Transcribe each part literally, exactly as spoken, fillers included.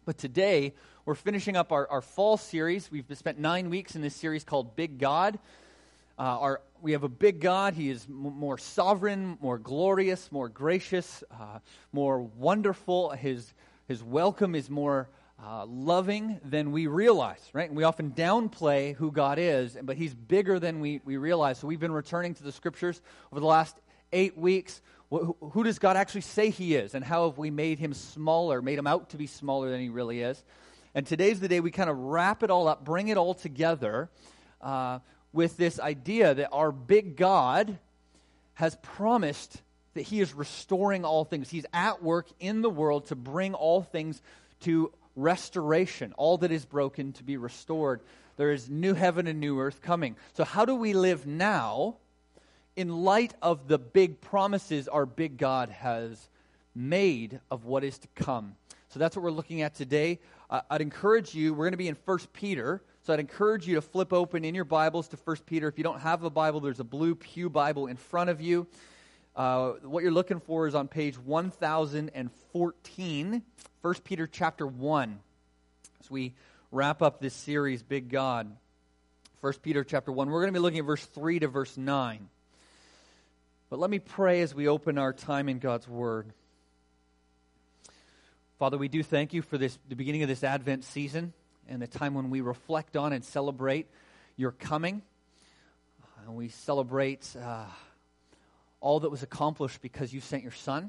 But today, we're finishing up our, our fall series. We've spent nine weeks in this series called Big God. Uh, our, we have a big God. He is m- more sovereign, more glorious, more gracious, uh, more wonderful. His, his welcome is more uh, loving than we realize, right? And we often downplay who God is, but He's bigger than we, we realize. So we've been returning to the Scriptures over the last eight weeks. Who, who does God actually say He is, and how have we made Him smaller, made Him out to be smaller than He really is? And today's the day we kind of wrap it all up, bring it all together uh, with this idea that our big God has promised that He is restoring all things. He's at work in the world to bring all things to restoration, all that is broken to be restored. There is new heaven and new earth coming. So how do we live now in light of the big promises our big God has made of what is to come? So that's what we're looking at today. Uh, I'd encourage you, we're going to be in First Peter, so I'd encourage you to flip open in your Bibles to First Peter. If you don't have a Bible, there's a blue pew Bible in front of you. Uh, what you're looking for is on page one thousand fourteen, First Peter chapter one. As we wrap up this series, Big God, First Peter chapter one. We're going to be looking at verse three to verse nine. But let me pray as we open our time in God's Word. Father, we do thank You for this, the beginning of this Advent season and the time when we reflect on and celebrate Your coming. And we celebrate uh, all that was accomplished because You sent Your Son.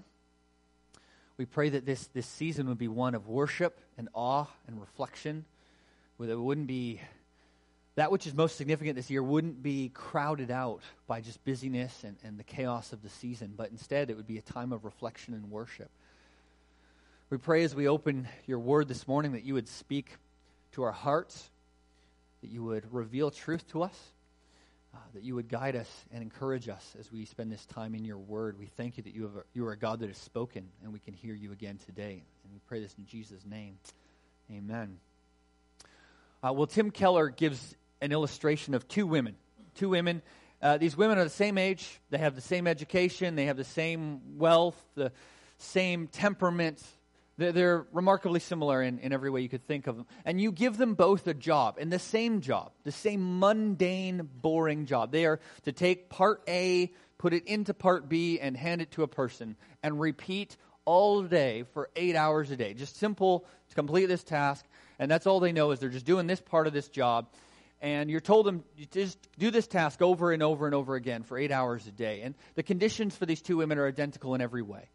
We pray that this, this season would be one of worship and awe and reflection, where it wouldn't be that which is most significant this year wouldn't be crowded out by just busyness and, and the chaos of the season, but instead it would be a time of reflection and worship. We pray as we open Your Word this morning that You would speak to our hearts, that You would reveal truth to us, uh, that You would guide us and encourage us as we spend this time in Your Word. We thank You that You, have a, you are a God that has spoken, and we can hear You again today. And we pray this in Jesus' name. Amen. Uh, well, Tim Keller gives an illustration of two women. Two women. Uh, these women are the same age. They have the same education. They have the same wealth, the same temperament. They're, they're remarkably similar in, in every way you could think of them. And you give them both a job, and the same job, the same mundane, boring job. They are to take part A, put it into part B, and hand it to a person, and repeat all day for eight hours a day. Just simple to complete this task, and that's all they know is they're just doing this part of this job. And you're told them, you just do this task over and over and over again for eight hours a day. And the conditions for these two women are identical in every way.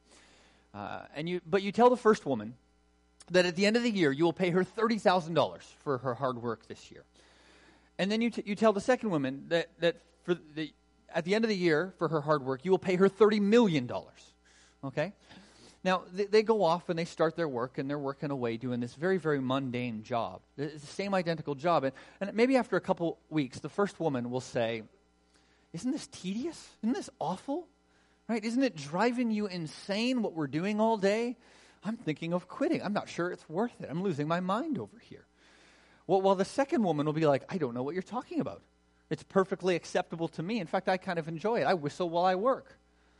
Uh, and you, but you tell the first woman that at the end of the year, you will pay her thirty thousand dollars for her hard work this year. And then you, t- you tell the second woman that, that for the, at the end of the year, for her hard work, you will pay her thirty million dollars. Okay? Now, they, they go off and they start their work, and they're working away doing this very, very mundane job. It's the same identical job. And, and maybe after a couple weeks, the first woman will say, isn't this tedious? Isn't this awful? Right? Isn't it driving you insane what we're doing all day? I'm thinking of quitting. I'm not sure it's worth it. I'm losing my mind over here. Well, while the second woman will be like, I don't know what you're talking about. It's perfectly acceptable to me. In fact, I kind of enjoy it. I whistle while I work.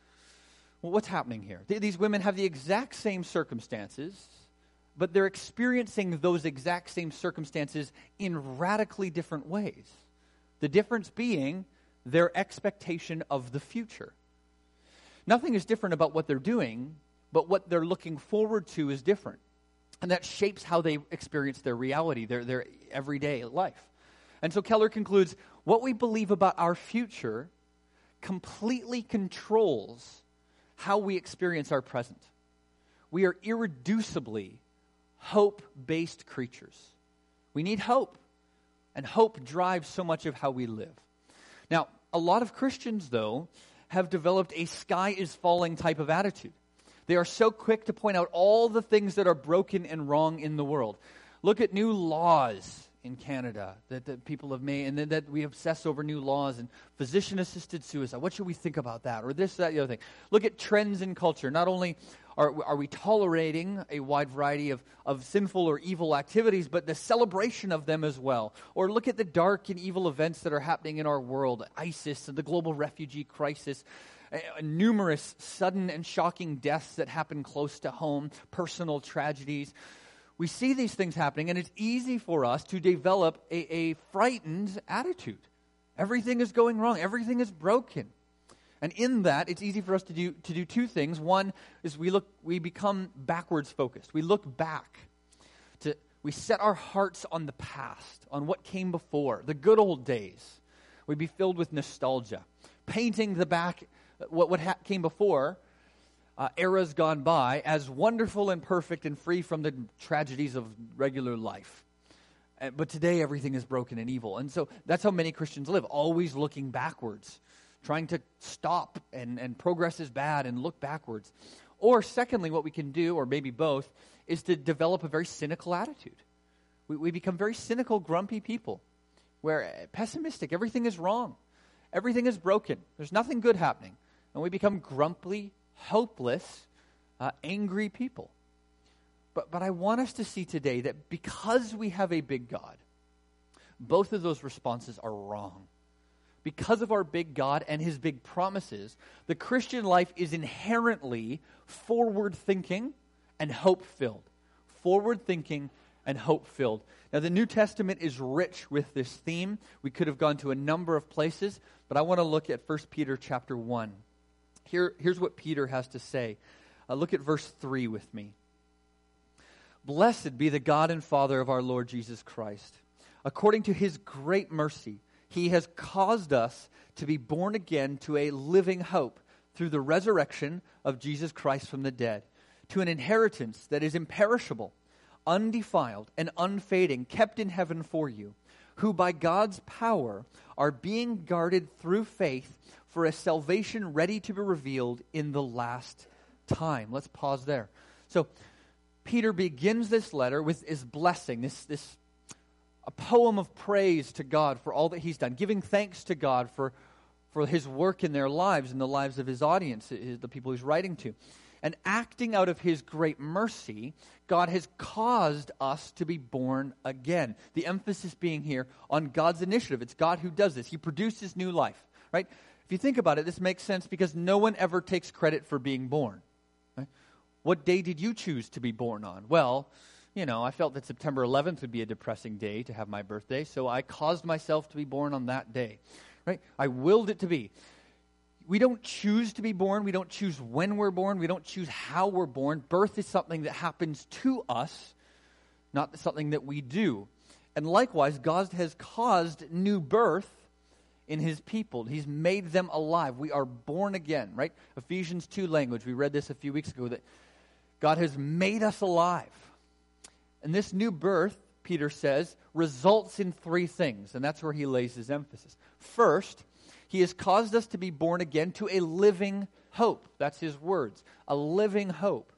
Well, what's happening here? These women have the exact same circumstances, but they're experiencing those exact same circumstances in radically different ways. The difference being their expectation of the future. Nothing is different about what they're doing, but what they're looking forward to is different. And that shapes how they experience their reality, their, their everyday life. And so Keller concludes, what we believe about our future completely controls how we experience our present. We are irreducibly hope-based creatures. We need hope, and hope drives so much of how we live. Now, a lot of Christians, though, have developed a sky-is-falling type of attitude. They are so quick to point out all the things that are broken and wrong in the world. Look at new laws in Canada that, that people have made, and then that we obsess over new laws and physician-assisted suicide. What should we think about that? Or this, that, the other thing. Look at trends in culture. Not only are, are we tolerating a wide variety of, of sinful or evil activities, but the celebration of them as well. Or look at the dark and evil events that are happening in our world. ISIS and the global refugee crisis. Uh, numerous sudden and shocking deaths that happen close to home. Personal tragedies. we see these things happening, and it's easy for us to develop a, a frightened attitude. Everything is going wrong. Everything is broken. And in that, it's easy for us to do to do two things. One is we look, we become backwards focused. We look back. To we set our hearts on the past, on what came before, the good old days. We'd be filled with nostalgia, painting the back, what what ha- came before, uh, eras gone by, as wonderful and perfect and free from the tragedies of regular life. Uh, but today, everything is broken and evil, and so that's how many Christians live, always looking backwards, trying to stop and, and progress is bad and look backwards. Or secondly, what we can do, or maybe both, is to develop a very cynical attitude. We, we become very cynical, grumpy people, where uh, pessimistic, everything is wrong. Everything is broken. There's nothing good happening. And we become grumpy, hopeless, uh, angry people. But, but I want us to see today that because we have a big God, both of those responses are wrong. Because of our big God and his big promises, the Christian life is inherently forward-thinking and hope-filled. Forward-thinking and hope-filled. Now, the New Testament is rich with this theme. We could have gone to a number of places, but I want to look at First Peter chapter one. Here, here's what Peter has to say. Uh, look at verse three with me. Blessed be the God and Father of our Lord Jesus Christ. According to his great mercy, he has caused us to be born again to a living hope through the resurrection of Jesus Christ from the dead, to an inheritance that is imperishable, undefiled, and unfading, kept in heaven for you, who by God's power are being guarded through faith for a salvation ready to be revealed in the last time. Let's pause there. So, Peter begins this letter with his blessing, this this a poem of praise to God for all that he's done, giving thanks to God for, for his work in their lives and the lives of his audience, his, the people he's writing to. And acting out of his great mercy, God has caused us to be born again. The emphasis being here on God's initiative. It's God who does this. He produces new life, right? If you think about it, this makes sense because no one ever takes credit for being born. Right? What day did you choose to be born on? Well, you know, I felt that September eleventh would be a depressing day to have my birthday, so I caused myself to be born on that day, right? I willed it to be. We don't choose to be born. We don't choose when we're born. We don't choose how we're born. Birth is something that happens to us, not something that we do. And likewise, God has caused new birth in his people. He's made them alive. We are born again, right? Ephesians two language. We read this a few weeks ago, that God has made us alive. And this new birth, Peter says, results in three things, and that's where he lays his emphasis. First, he has caused us to be born again to a living hope. That's his words, a living hope.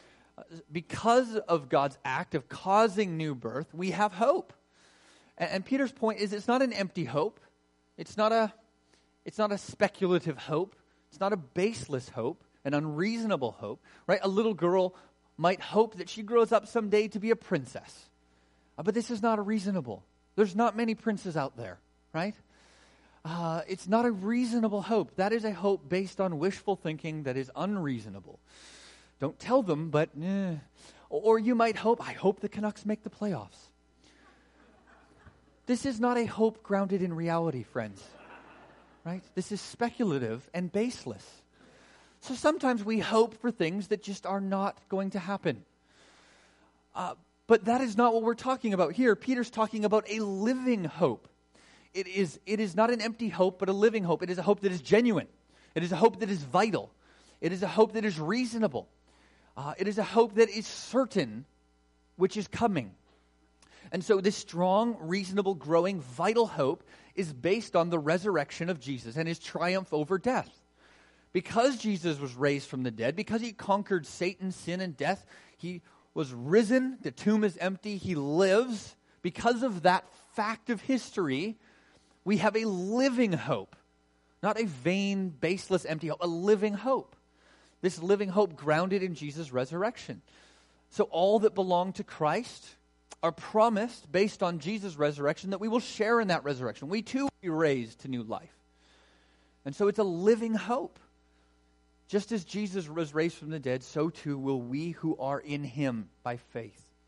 Because of God's act of causing new birth, we have hope. And, and Peter's point is it's not an empty hope. It's not a, it's not a speculative hope. It's not a baseless hope, an unreasonable hope, right? A little girl might hope that she grows up someday to be a princess. Uh, but this is not a reasonable. There's not many princes out there, right? Uh, it's not a reasonable hope. That is a hope based on wishful thinking that is unreasonable. Don't tell them, but eh. Or you might hope, I hope the Canucks make the playoffs. This is not a hope grounded in reality, friends, right? This is speculative and baseless. So sometimes we hope for things that just are not going to happen. Uh, but that is not what we're talking about here. Peter's talking about a living hope. It is, it is not an empty hope, but a living hope. It is a hope that is genuine. It is a hope that is vital. It is a hope that is reasonable. Uh, it is a hope that is certain, which is coming. And so this strong, reasonable, growing, vital hope is based on the resurrection of Jesus and his triumph over death. Because Jesus was raised from the dead, because he conquered Satan, sin, and death, he was risen, the tomb is empty, he lives. Because of that fact of history, we have a living hope. Not a vain, baseless, empty hope, a living hope. This living hope grounded in Jesus' resurrection. So all that belong to Christ are promised based on Jesus' resurrection that we will share in that resurrection. We too will be raised to new life. And so it's a living hope. Just as Jesus was raised from the dead, so too will we who are in him by faith. The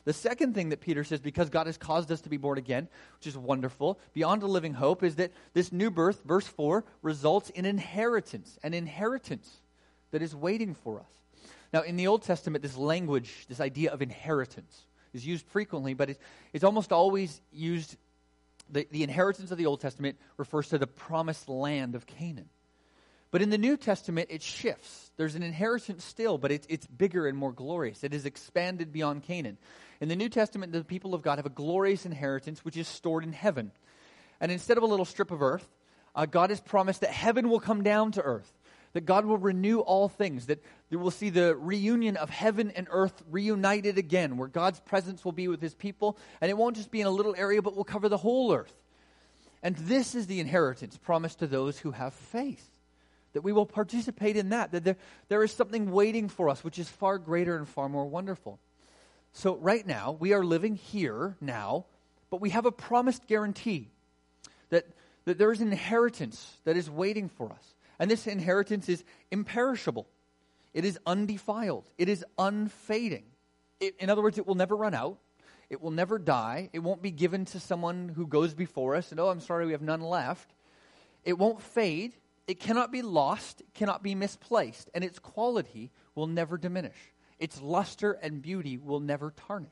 The second thing that Peter says, because God has caused us to be born again, which is wonderful, beyond a living hope, is that this new birth, verse four, results in inheritance, an inheritance that is waiting for us. Now, in the Old Testament, this language, this idea of inheritance is used frequently, but it, it's almost always used, the, the inheritance of the Old Testament refers to the promised land of Canaan. But in the New Testament, it shifts. There's an inheritance still, but it's, it's bigger and more glorious. It is expanded beyond Canaan. In the New Testament, the people of God have a glorious inheritance which is stored in heaven. And instead of a little strip of earth, uh, God has promised that heaven will come down to earth, that God will renew all things, that we will see the reunion of heaven and earth reunited again, where God's presence will be with his people, and it won't just be in a little area, but will cover the whole earth. And this is the inheritance promised to those who have faith, that we will participate in that, that there, there is something waiting for us, which is far greater and far more wonderful. So right now, we are living here now, but we have a promised guarantee that, that there is an inheritance that is waiting for us. And this inheritance is imperishable. It is undefiled. It is unfading. It, in other words, it will never run out. It will never die. It won't be given to someone who goes before us and, oh, I'm sorry, we have none left. It won't fade. It cannot be lost. It cannot be misplaced. And its quality will never diminish. Its luster and beauty will never tarnish.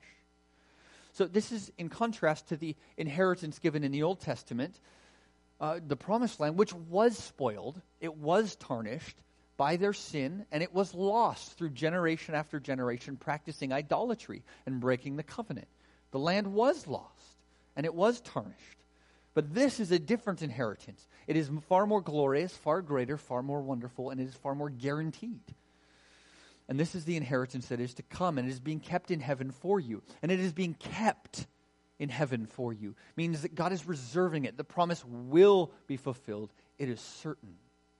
So this is in contrast to the inheritance given in the Old Testament, uh, the promised land, which was spoiled, it was tarnished by their sin, and it was lost through generation after generation practicing idolatry and breaking the covenant. The land was lost, and it was tarnished. But this is a different inheritance. It is far more glorious, far greater, far more wonderful, and it is far more guaranteed. And this is the inheritance that is to come, and it is being kept in heaven for you. And it is being kept in heaven for you. It means that God is reserving it. The promise will be fulfilled. It is certain.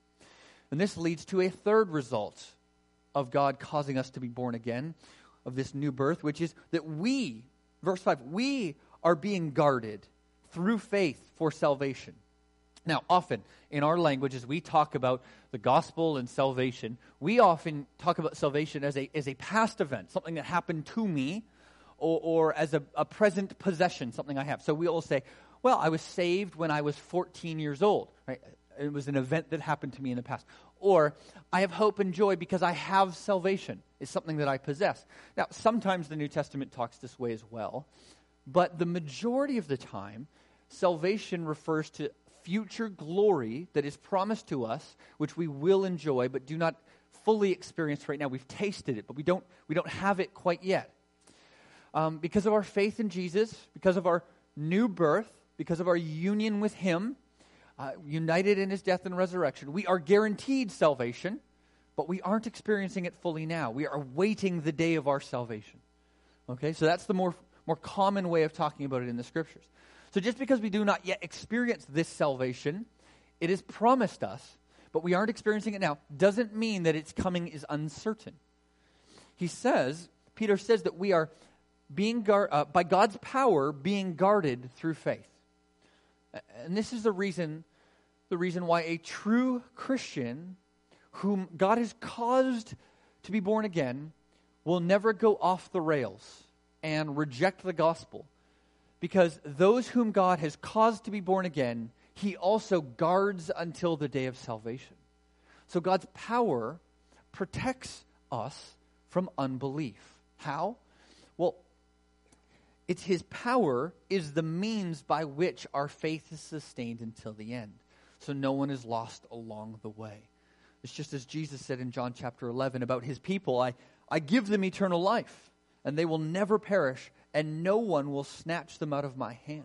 And this leads to a third result of God causing us to be born again, of this new birth, which is that we, verse five, we are being guarded through faith for salvation. Now, often in our language, as we talk about the gospel and salvation, we often talk about salvation as a, as a past event, something that happened to me, or, or as a, a present possession, something I have. So we all say, well, I was saved when I was fourteen years old, right? It was an event that happened to me in the past. Or, I have hope and joy because I have salvation. It's something that I possess. Now, sometimes the New Testament talks this way as well, but the majority of the time, salvation refers to future glory that is promised to us, which we will enjoy, but do not fully experience right now. We've tasted it, but we don't we don't have it quite yet. Um, because of our faith in Jesus, because of our new birth, because of our union with Him, uh, united in His death and resurrection, we are guaranteed salvation, but we aren't experiencing it fully now. We are waiting the day of our salvation. Okay, so that's the more more common way of talking about it in the Scriptures. So just because we do not yet experience this salvation, it is promised us, but we aren't experiencing it now, doesn't mean that its coming is uncertain. He says, Peter says that we are being guard, uh, by God's power being guarded through faith. And this is the reason, the reason why a true Christian whom God has caused to be born again will never go off the rails and reject the gospel. Because those whom God has caused to be born again, He also guards until the day of salvation. So God's power protects us from unbelief. How? Well, it's His power is the means by which our faith is sustained until the end. So no one is lost along the way. It's just as Jesus said in John chapter eleven about His people, I, I give them eternal life, and they will never perish, and no one will snatch them out of my hand.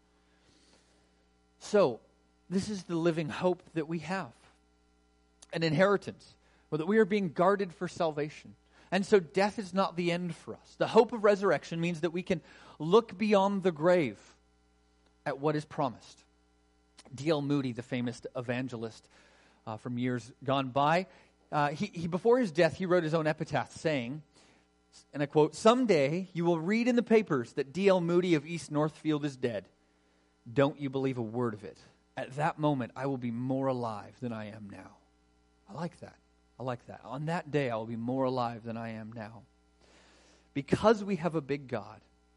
So, this is the living hope that we have. An inheritance, or that we are being guarded for salvation. And so death is not the end for us. The hope of resurrection means that we can look beyond the grave at what is promised. D L Moody, the famous evangelist uh, from years gone by, uh, he, he before his death, he wrote his own epitaph saying, and I quote, "Someday you will read in the papers that D L Moody of East Northfield is dead. Don't you believe a word of it. At that moment, I will be more alive than I am now." I like that. I like that. On that day, I will be more alive than I am now. Because we have a big God,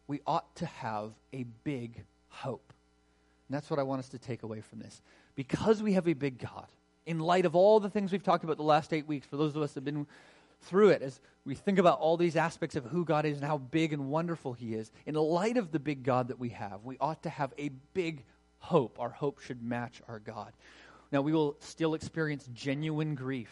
we ought to have a big hope. And that's what I want us to take away from this. Because we have a big God, in light of all the things we've talked about the last eight weeks, for those of us that have been through it, as we think about all these aspects of who God is and how big and wonderful he is, in light of the big God that we have, we ought to have a big hope. Our hope should match our God. Now, we will still experience genuine grief,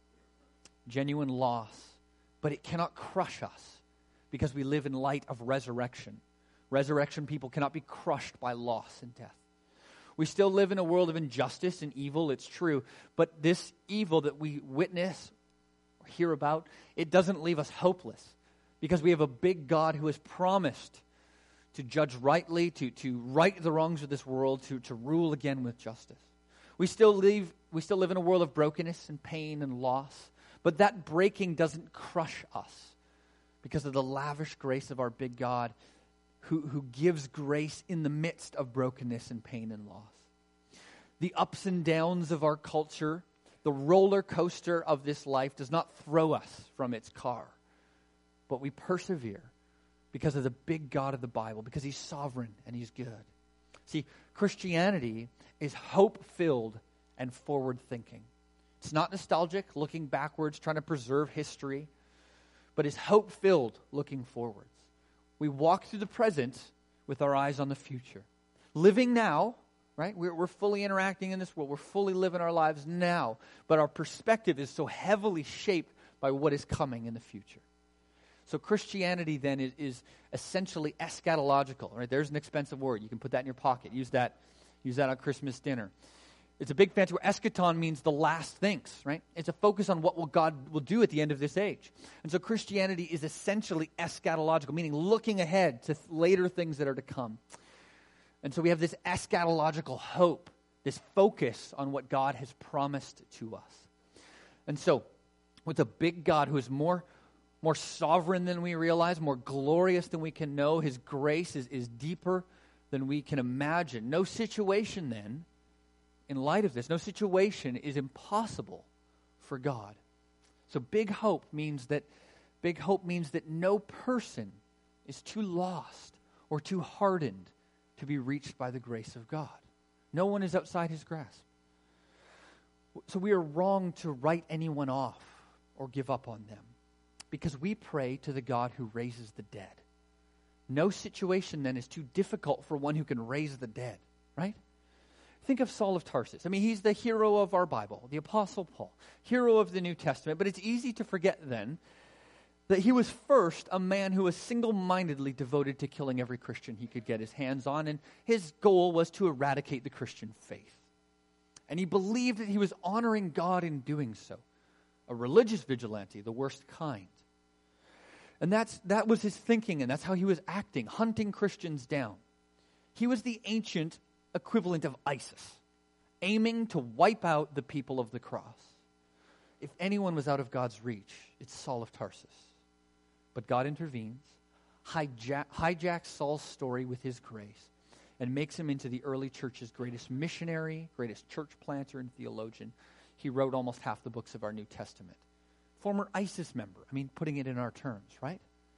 genuine loss, but it cannot crush us because we live in light of resurrection. Resurrection people cannot be crushed by loss and death. We still live in a world of injustice and evil, it's true, but this evil that we witness or hear about, it doesn't leave us hopeless because we have a big God who has promised to judge rightly, to, to right the wrongs of this world, to, to rule again with justice. We still live, we still live in a world of brokenness and pain and loss, but that breaking doesn't crush us because of the lavish grace of our big God who, who gives grace in the midst of brokenness and pain and loss. The ups and downs of our culture, the roller coaster of this life does not throw us from its car, but we persevere because of the big God of the Bible, because he's sovereign and he's good. See, Christianity is hope-filled and forward-thinking. It's not nostalgic, looking backwards, trying to preserve history, but it's hope-filled, looking forwards. We walk through the present with our eyes on the future. Living now, right? We're, we're fully interacting in this world. We're fully living our lives now, but our perspective is so heavily shaped by what is coming in the future. So Christianity then is, is essentially eschatological. Right? There's an expensive word. You can put that in your pocket. Use that, use that on Christmas dinner. It's a big fancy word. Eschaton means the last things, right? It's a focus on what will God will do at the end of this age. And so Christianity is essentially eschatological, meaning looking ahead to th- later things that are to come. And so we have this eschatological hope, this focus on what God has promised to us. And so with a big God who is more More sovereign than we realize, more glorious than we can know. His grace is, is deeper than we can imagine. No situation then, in light of this, no situation is impossible for God. So big hope means that big hope means that no person is too lost or too hardened to be reached by the grace of God. No one is outside his grasp. So we are wrong to write anyone off or give up on them, because we pray to the God who raises the dead. No situation then is too difficult for one who can raise the dead, right? Think of Saul of Tarsus. I mean, he's the hero of our Bible, the Apostle Paul, hero of the New Testament. But it's easy to forget then that he was first a man who was single-mindedly devoted to killing every Christian he could get his hands on, and his goal was to eradicate the Christian faith. And he believed that he was honoring God in doing so. A religious vigilante, the worst kind. And that's that was his thinking, and that's how he was acting, hunting Christians down. He was the ancient equivalent of ISIS, aiming to wipe out the people of the cross. If anyone was out of God's reach, it's Saul of Tarsus. But God intervenes, hijack, hijacks Saul's story with his grace, and makes him into the early church's greatest missionary, greatest church planter and theologian. He wrote almost half the books of our New Testament. Former ISIS member. I mean, putting it in our terms, right?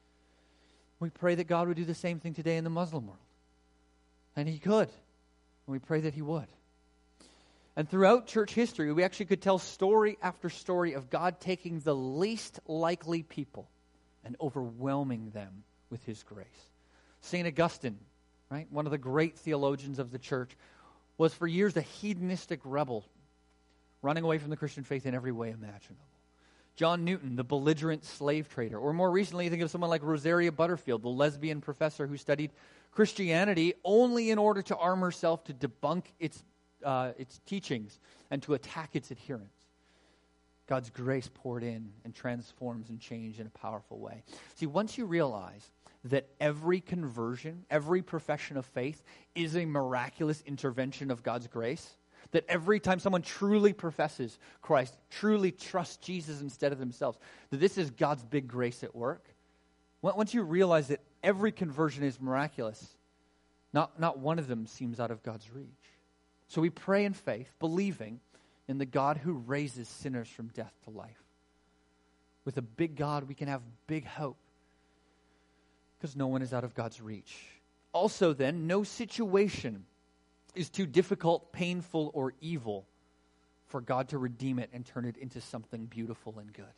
We pray that God would do the same thing today in the Muslim world. And he could. And we pray that he would. And throughout church history, we actually could tell story after story of God taking the least likely people and overwhelming them with his grace. Saint Augustine, right, one of the great theologians of the church, was for years a hedonistic rebel, running away from the Christian faith in every way imaginable. John Newton, the belligerent slave trader. Or more recently, you think of someone like Rosaria Butterfield, the lesbian professor who studied Christianity only in order to arm herself to debunk its, uh, its teachings and to attack its adherents. God's grace poured in and transforms and changes in a powerful way. See, once you realize that every conversion, every profession of faith is a miraculous intervention of God's grace, that every time someone truly professes Christ, truly trusts Jesus instead of themselves, that this is God's big grace at work. Once you realize that every conversion is miraculous, not, not one of them seems out of God's reach. So we pray in faith, believing in the God who raises sinners from death to life. With a big God, we can have big hope. Because no one is out of God's reach. Also then, no situation is too difficult, painful, or evil for God to redeem it and turn it into something beautiful and good.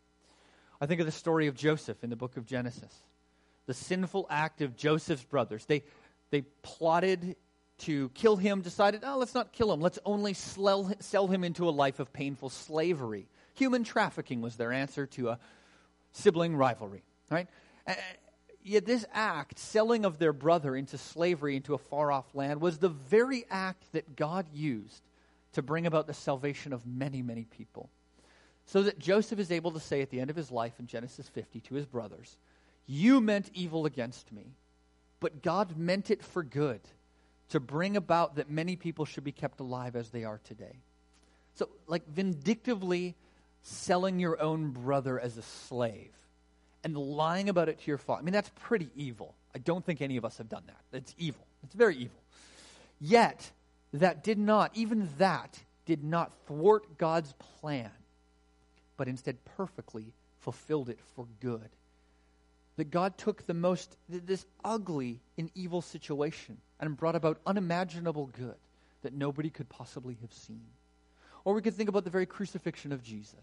I think of the story of Joseph in the book of Genesis. The sinful act of Joseph's brothers. They, they plotted to kill him, decided, oh, let's not kill him. Let's only sell, sell him into a life of painful slavery. Human trafficking was their answer to a sibling rivalry, right? And yet this act, selling of their brother into slavery into a far-off land, was the very act that God used to bring about the salvation of many, many people. So that Joseph is able to say at the end of his life in Genesis fifty to his brothers, you meant evil against me, but God meant it for good, to bring about that many people should be kept alive as they are today. So, like, vindictively selling your own brother as a slave and lying about it to your father. I mean, that's pretty evil. I don't think any of us have done that. It's evil. It's very evil. Yet, that did not, even that did not thwart God's plan, but instead perfectly fulfilled it for good. That God took the most, this ugly and evil situation and brought about unimaginable good that nobody could possibly have seen. Or we could think about the very crucifixion of Jesus.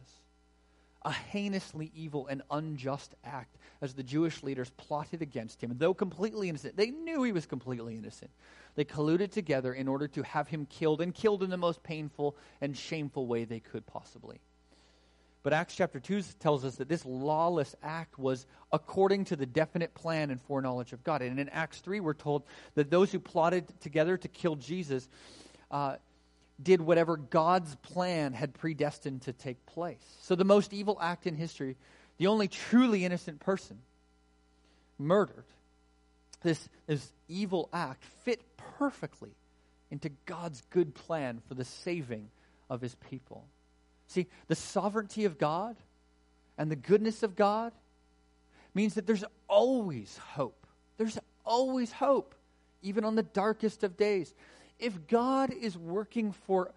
A heinously evil and unjust act as the Jewish leaders plotted against him. And though completely innocent, they knew he was completely innocent. They colluded together in order to have him killed, and killed in the most painful and shameful way they could possibly. But Acts chapter two tells us that this lawless act was according to the definite plan and foreknowledge of God. And in Acts three, we're told that those who plotted together to kill Jesus uh, did whatever God's plan had predestined to take place. So the most evil act in history, the only truly innocent person murdered, this, this evil act fit perfectly into God's good plan for the saving of his people. See, the sovereignty of God and the goodness of God means that there's always hope. There's always hope, even on the darkest of days. If God is working for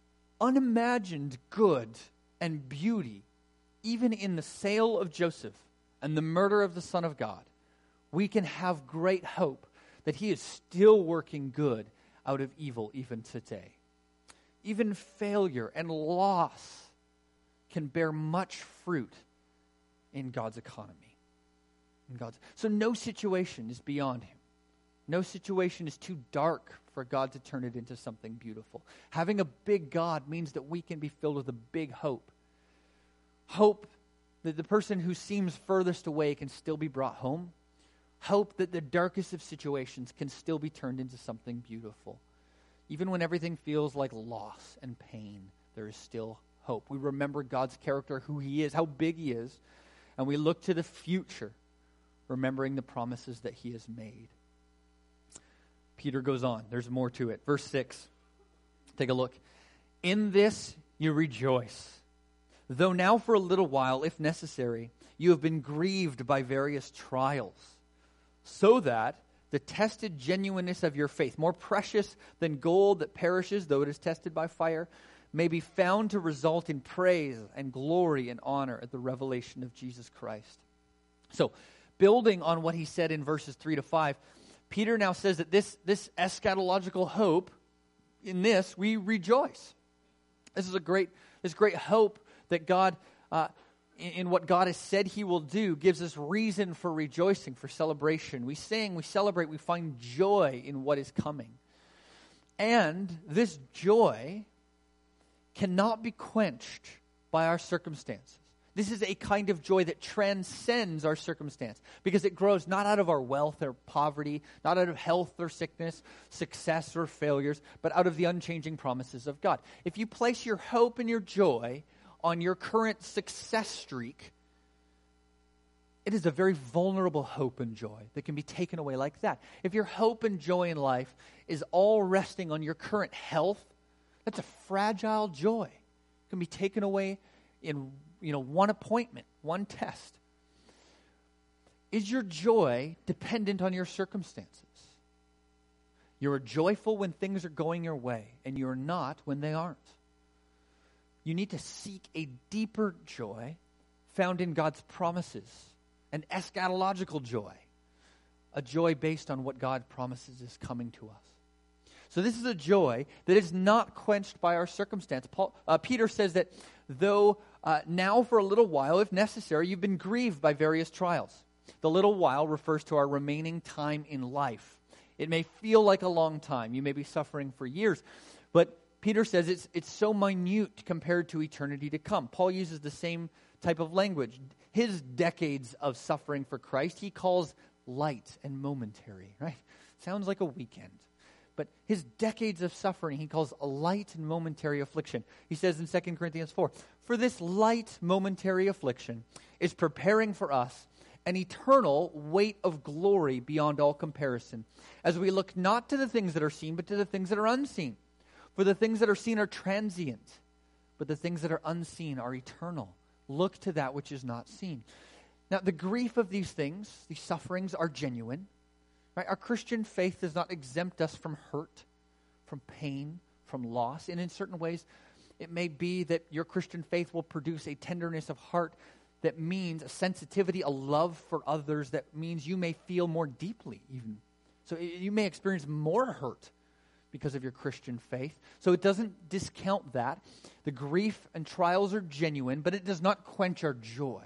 unimagined good and beauty, even in the sale of Joseph and the murder of the Son of God, we can have great hope that he is still working good out of evil even today. Even failure and loss can bear much fruit in God's economy. In God's, so no situation is beyond him. No situation is too dark for God to turn it into something beautiful. Having a big God means that we can be filled with a big hope. Hope that the person who seems furthest away can still be brought home. Hope that the darkest of situations can still be turned into something beautiful. Even when everything feels like loss and pain, there is still hope. We remember God's character, who he is, how big he is, and we look to the future, remembering the promises that he has made. Peter goes on. There's more to it. Verse six. Take a look. In this you rejoice, though now for a little while, if necessary, you have been grieved by various trials, so that the tested genuineness of your faith, more precious than gold that perishes, though it is tested by fire, may be found to result in praise and glory and honor at the revelation of Jesus Christ. So, building on what he said in verses three to five, Peter now says that this, this eschatological hope, in this we rejoice. This is a great, this great hope that God, uh, in, in what God has said he will do, gives us reason for rejoicing, for celebration. We sing, we celebrate, we find joy in what is coming. And this joy cannot be quenched by our circumstances. This is a kind of joy that transcends our circumstance because it grows not out of our wealth or poverty, not out of health or sickness, success or failures, but out of the unchanging promises of God. If you place your hope and your joy on your current success streak, it is a very vulnerable hope and joy that can be taken away like that. If your hope and joy in life is all resting on your current health, that's a fragile joy. It can be taken away in, you know, one appointment, one test. Is your joy dependent on your circumstances? You're joyful when things are going your way, and you're not when they aren't. You need to seek a deeper joy found in God's promises, an eschatological joy, a joy based on what God promises is coming to us. So this is a joy that is not quenched by our circumstance. Paul, uh, Peter says that though uh, now for a little while, if necessary, you've been grieved by various trials. The little while refers to our remaining time in life. It may feel like a long time. You may be suffering for years. But Peter says it's, it's so minute compared to eternity to come. Paul uses the same type of language. His decades of suffering for Christ, he calls light and momentary, right? Sounds like a weekend. But his decades of suffering, he calls a light and momentary affliction. He says in Second Corinthians four, for this light momentary affliction is preparing for us an eternal weight of glory beyond all comparison, as we look not to the things that are seen, but to the things that are unseen. For the things that are seen are transient, but the things that are unseen are eternal. Look to that which is not seen. Now, the grief of these things, these sufferings, are genuine. Right? Our Christian faith does not exempt us from hurt, from pain, from loss. And in certain ways, it may be that your Christian faith will produce a tenderness of heart that means a sensitivity, a love for others that means you may feel more deeply even. So you may experience more hurt because of your Christian faith. So it doesn't discount that. The grief and trials are genuine, but it does not quench our joy.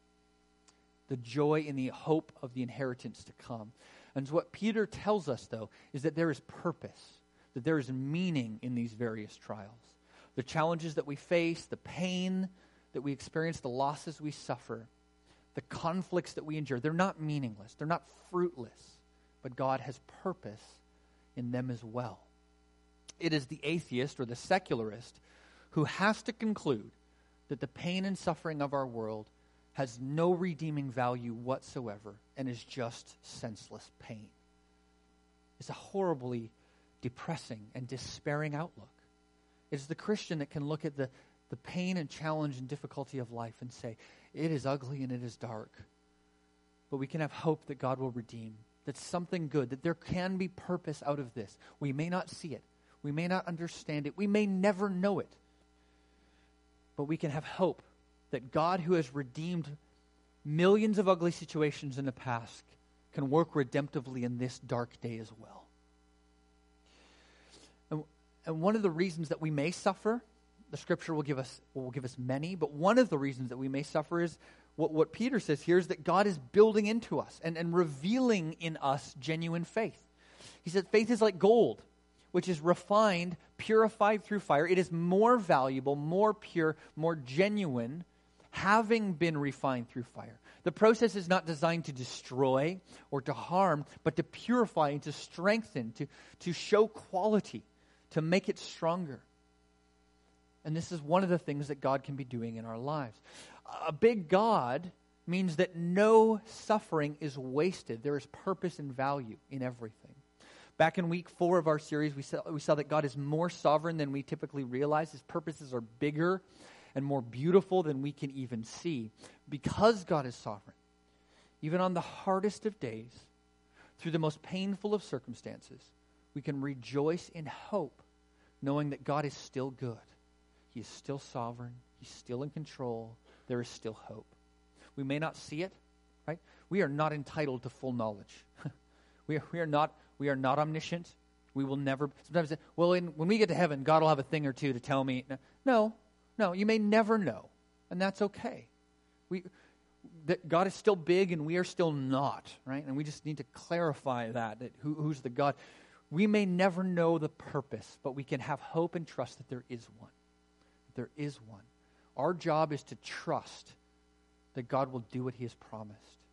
The joy in the hope of the inheritance to come. And so what Peter tells us, though, is that there is purpose, that there is meaning in these various trials. The challenges that we face, the pain that we experience, the losses we suffer, the conflicts that we endure, they're not meaningless. They're not fruitless. But God has purpose in them as well. It is the atheist or the secularist who has to conclude that the pain and suffering of our world has no redeeming value whatsoever and is just senseless pain. It's a horribly depressing and despairing outlook. It's the Christian that can look at the, the pain and challenge and difficulty of life and say, it is ugly and it is dark, but we can have hope that God will redeem, that something good, that there can be purpose out of this. We may not see it. We may not understand it. We may never know it. But we can have hope that God, who has redeemed millions of ugly situations in the past, can work redemptively in this dark day as well. And, and one of the reasons that we may suffer, the Scripture will give us will give us many, but one of the reasons that we may suffer is what, what Peter says here is that God is building into us and, and revealing in us genuine faith. He said faith is like gold, which is refined, purified through fire. It is more valuable, more pure, more genuine, having been refined through fire. The process is not designed to destroy or to harm, but to purify and to strengthen, to, to show quality, to make it stronger. And this is one of the things that God can be doing in our lives. A big God means that no suffering is wasted. There is purpose and value in everything. Back in week four of our series, we saw, we saw that God is more sovereign than we typically realize. His purposes are bigger and more beautiful than we can even see. Because God is sovereign, even on the hardest of days, through the most painful of circumstances, we can rejoice in hope, knowing that God is still good. He is still sovereign. He's still in control. There is still hope. We may not see it, right? We are not entitled to full knowledge. we, are, we are not we are not omniscient. We will never, sometimes, well, in, when we get to heaven, God will have a thing or two to tell me. No, no, you may never know, and that's okay. We, that God is still big and we are still not, right? And we just need to clarify that, that who, who's the God. We may never know the purpose, but we can have hope and trust that there is one. There is one. Our job is to trust that God will do what he has promised.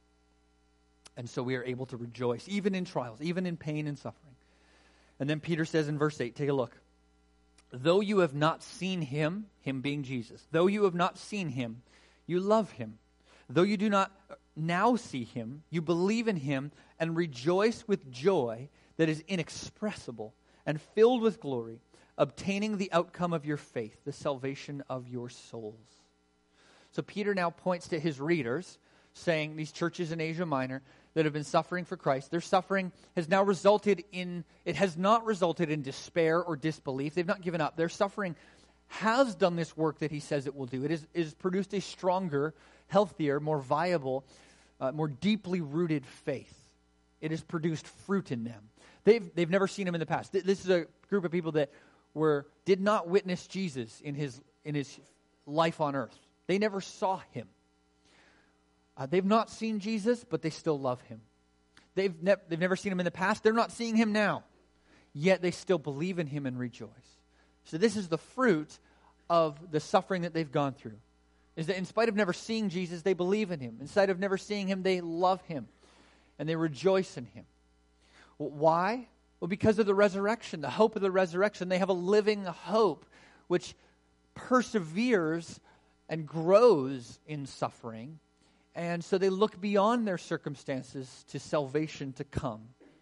And so we are able to rejoice, even in trials, even in pain and suffering. And then Peter says in verse eight, take a look. Though you have not seen him, him being Jesus, though you have not seen him, you love him. Though you do not now see him, you believe in him and rejoice with joy that is inexpressible and filled with glory, obtaining the outcome of your faith, the salvation of your souls. So Peter now points to his readers, saying these churches in Asia Minor that have been suffering for Christ, their suffering has now resulted in, it has not resulted in despair or disbelief. They've not given up. Their suffering has done this work that he says it will do. It has, it has produced a stronger, healthier, more viable, uh, more deeply rooted faith. It has produced fruit in them. They've, they've never seen him in the past. This is a group of people that were did not witness Jesus in his, in his life on earth. They never saw him. Uh, they've not seen Jesus, but they still love him. They've, ne- they've never seen him in the past. They're not seeing him now. Yet they still believe in him and rejoice. So this is the fruit of the suffering that they've gone through. Is that in spite of never seeing Jesus, they believe in him. In spite of never seeing him, they love him. And they rejoice in him. Well, why? Well, because of the resurrection, the hope of the resurrection. They have a living hope which perseveres and grows in suffering. And so they look beyond their circumstances to salvation to come.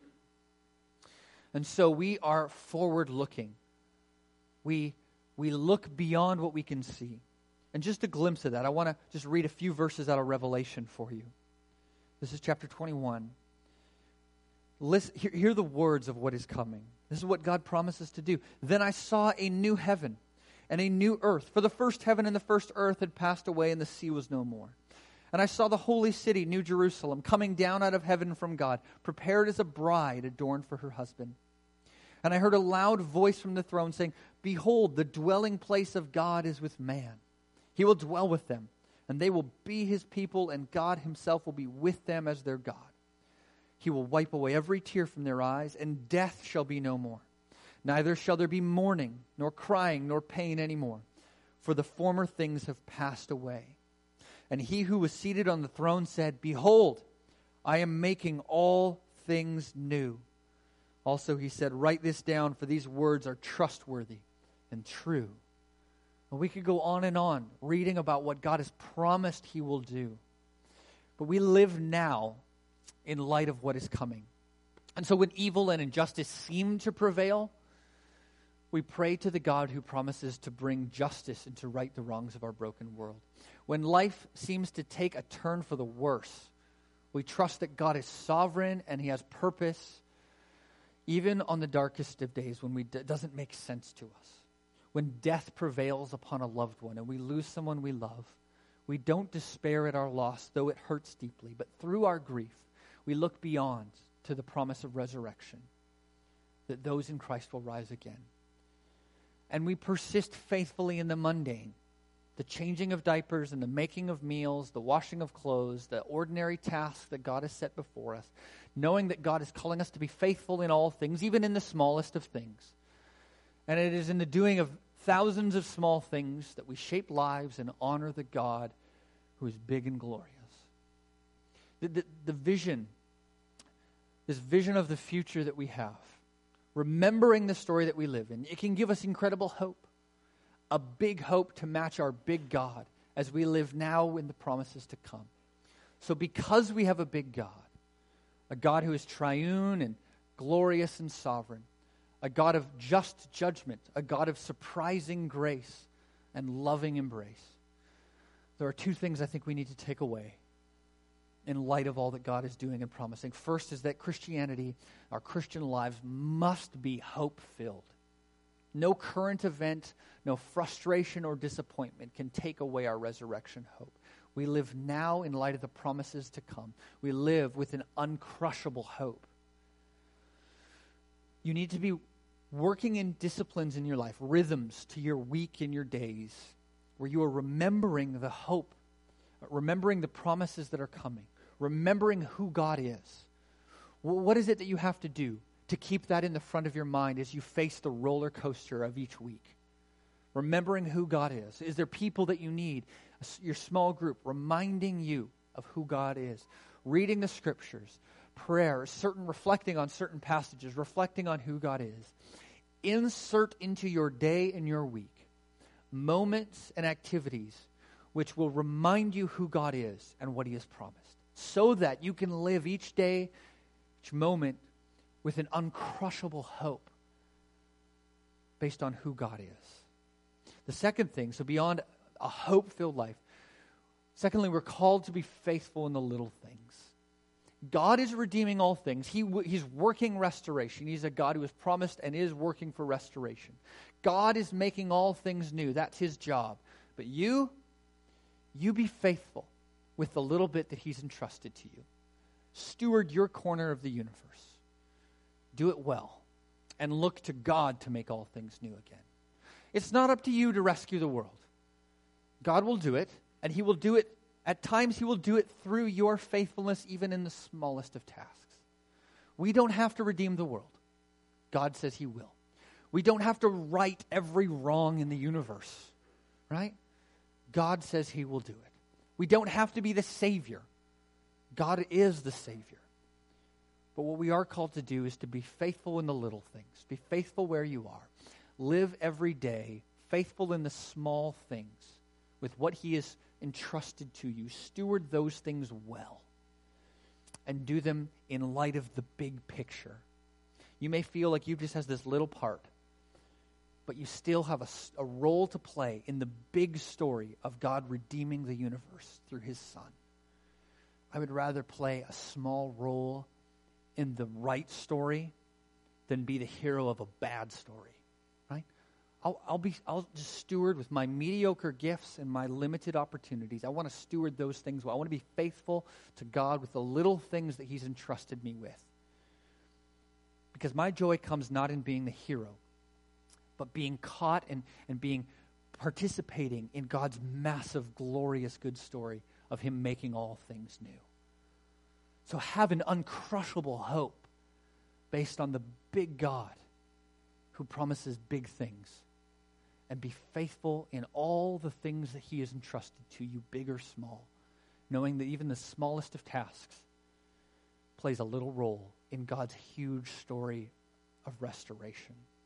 And so we are forward-looking. We, we look beyond what we can see. And just a glimpse of that, I want to just read a few verses out of Revelation for you. This is chapter twenty-one. Listen, hear, hear the words of what is coming. This is what God promises to do. Then I saw a new heaven and a new earth. For the first heaven and the first earth had passed away, and the sea was no more. And I saw the holy city, New Jerusalem, coming down out of heaven from God, prepared as a bride adorned for her husband. And I heard a loud voice from the throne saying, Behold, the dwelling place of God is with man. He will dwell with them, and they will be his people, and God himself will be with them as their God. He will wipe away every tear from their eyes, and death shall be no more. Neither shall there be mourning, nor crying, nor pain any more, for the former things have passed away. And he who was seated on the throne said, Behold, I am making all things new. Also he said, Write this down, for these words are trustworthy and true. And we could go on and on reading about what God has promised he will do. But we live now in light of what is coming. And so when evil and injustice seem to prevail, we pray to the God who promises to bring justice and to right the wrongs of our broken world. When life seems to take a turn for the worse, we trust that God is sovereign and he has purpose, even on the darkest of days when we d- it doesn't make sense to us. When death prevails upon a loved one and we lose someone we love, we don't despair at our loss, though it hurts deeply. But through our grief, we look beyond to the promise of resurrection, that those in Christ will rise again. And we persist faithfully in the mundane, the changing of diapers and the making of meals, the washing of clothes, the ordinary tasks that God has set before us, knowing that God is calling us to be faithful in all things, even in the smallest of things. And it is in the doing of thousands of small things that we shape lives and honor the God who is big and glorious. The, the, the vision, this vision of the future that we have, remembering the story that we live in, it can give us incredible hope. A big hope to match our big God as we live now in the promises to come. So because we have a big God, a God who is triune and glorious and sovereign, a God of just judgment, a God of surprising grace and loving embrace, there are two things I think we need to take away in light of all that God is doing and promising. First is that Christianity, our Christian lives, must be hope-filled. No current event, no frustration or disappointment can take away our resurrection hope. We live now in light of the promises to come. We live with an uncrushable hope. You need to be working in disciplines in your life, rhythms to your week and your days, where you are remembering the hope, remembering the promises that are coming, remembering who God is. What is it that you have to do to keep that in the front of your mind as you face the roller coaster of each week? Remembering who God is. Is there people that you need, your small group, reminding you of who God is? Reading the scriptures, prayer, certain reflecting on certain passages, reflecting on who God is. Insert into your day and your week moments and activities which will remind you who God is and what he has promised, so that you can live each day, each moment with an uncrushable hope based on who God is. The second thing, so beyond a hope-filled life, secondly, we're called to be faithful in the little things. God is redeeming all things. He, he's working restoration. He's a God who has promised and is working for restoration. God is making all things new. That's his job. But you, you be faithful with the little bit that he's entrusted to you. Steward your corner of the universe. Do it well. And look to God to make all things new again. It's not up to you to rescue the world. God will do it, and he will do it, at times he will do it through your faithfulness, even in the smallest of tasks. We don't have to redeem the world. God says he will. We don't have to right every wrong in the universe, right? God says he will do it. We don't have to be the Savior. God is the Savior. But what we are called to do is to be faithful in the little things. Be faithful where you are. Live every day faithful in the small things with what he has entrusted to you. Steward those things well and do them in light of the big picture. You may feel like you just has this little part, but you still have a, a role to play in the big story of God redeeming the universe through his Son. I would rather play a small role in the right story than be the hero of a bad story, right? I'll, I'll be, I'll just steward with my mediocre gifts and my limited opportunities. I want to steward those things well. I want to be faithful to God with the little things that he's entrusted me with. Because my joy comes not in being the hero, but being caught and, and being participating in God's massive, glorious, good story of him making all things new. So have an uncrushable hope based on the big God who promises big things, and be faithful in all the things that he has entrusted to you, big or small, knowing that even the smallest of tasks plays a little role in God's huge story of restoration.